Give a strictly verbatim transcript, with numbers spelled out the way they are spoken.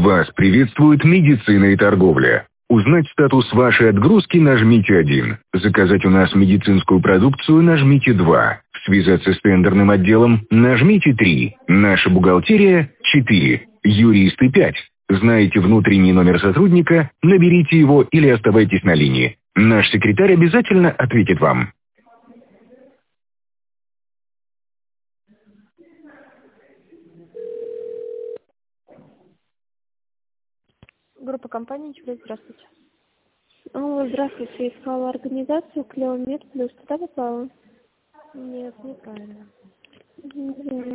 Вас приветствует медицина и торговля. Узнать статус вашей отгрузки нажмите один. Заказать у нас медицинскую продукцию нажмите два. Связаться с тендерным отделом нажмите три. Наша бухгалтерия четыре. Юристы пять. Знаете внутренний номер сотрудника? Наберите его или оставайтесь на линии. Наш секретарь обязательно ответит вам. Группа компании «Чудес», здравствуйте. Алло, здравствуйте. Я искала организацию Клеомед Плюс. Туда попала? Нет, неправильно. Мгм.